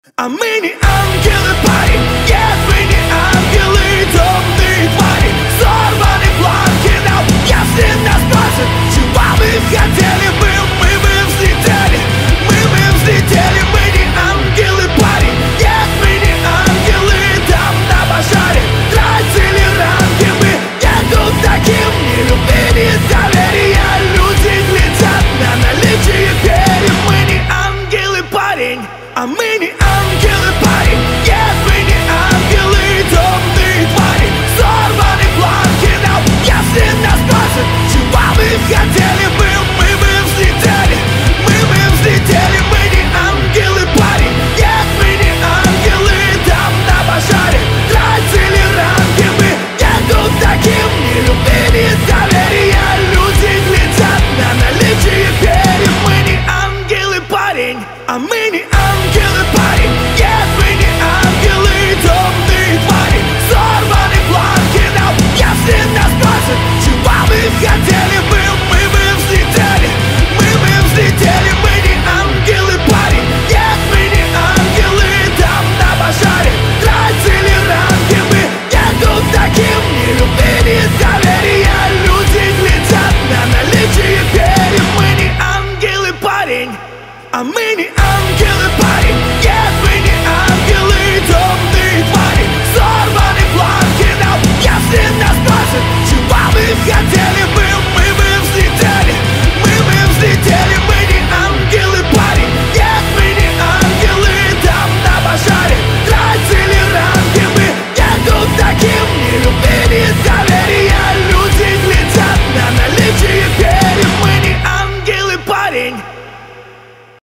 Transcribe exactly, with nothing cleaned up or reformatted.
А мы не ангелы, парень. Нет, мы не ангелы, темные твари. Сорваны планки нам, если нас бросят. Чего мы хотели, мы, мы бы взлетели. Мы бы взлетели, мы не ангелы, парень. Нет, мы не ангелы, там на пожаре тратили ранги. Мы нету таким, не любили доверия. Люди глядят на наличие перьев. Мы не ангелы, парень. А мы не ангелы, парень. Нет, мы не ангелы, темные твари. Сорваны планки нам, если нас бросят. Чего мы хотели, мы, мы бы взлетели. Мы бы взлетели, мы не ангелы, парень. Нет, мы не ангелы, там на пожаре тратили ранги. Мы нету таким, не любили доверия. Люди глядят на наличие перьев. Мы не ангелы, парень. А мы не ангелы, парень. Нет, мы не ангелы, темные твари. Сорваны планки нам, если нас бросят. Чего мы хотели, мы, мы бы взлетели. Мы бы взлетели, мы не ангелы, парень. Нет, мы не ангелы, там на пожаре тратили ранги. Мы нету таким, не любили доверия. Люди глядят на наличие перьев. Мы не ангелы, парень. А мы не ангелы, парень. Нет, мы не ангелы, темные твари. Сорваны планки нам, если нас бросят. Чего мы хотели.